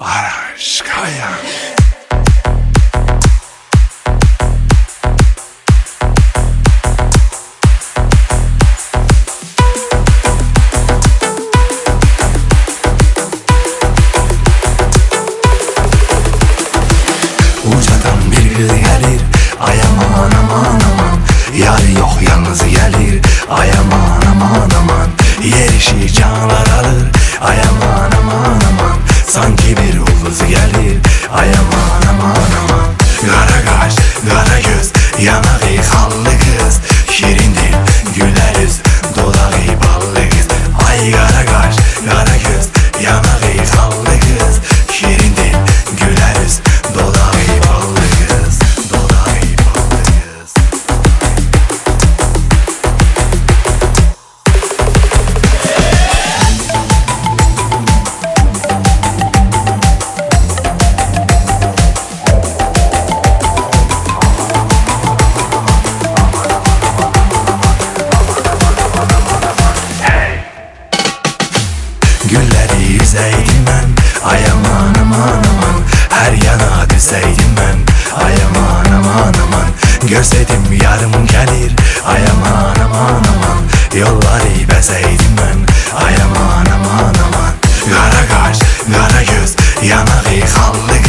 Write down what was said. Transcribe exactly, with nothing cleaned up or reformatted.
Aşkaya. Ucadan bir kız gelir, ay aman aman aman. Yarı yok yalnız gelir, ay aman aman aman. Yer işi canlar alır, ay aman aman aman. Sanki bir ulduz gelir, ay aman aman aman. Kara kaş, kara göz, yanağı kallı kız. Şirin dil, güler yüz, dodağı ballı kız. Ay kara kaş, kara göz, yanağı kallı kız. Şirin dil, güler yüz, dodağı ballı kız. Dodağı ballı kız. Gülleri yüzeydim ben, ay aman aman aman. Her yana düzeydim ben, ay aman aman aman. Görseydim yarım gelir, ay aman aman aman. Yolları bezeydim ben, ay aman aman aman. Kara kaş, kara göz, yanağı kallı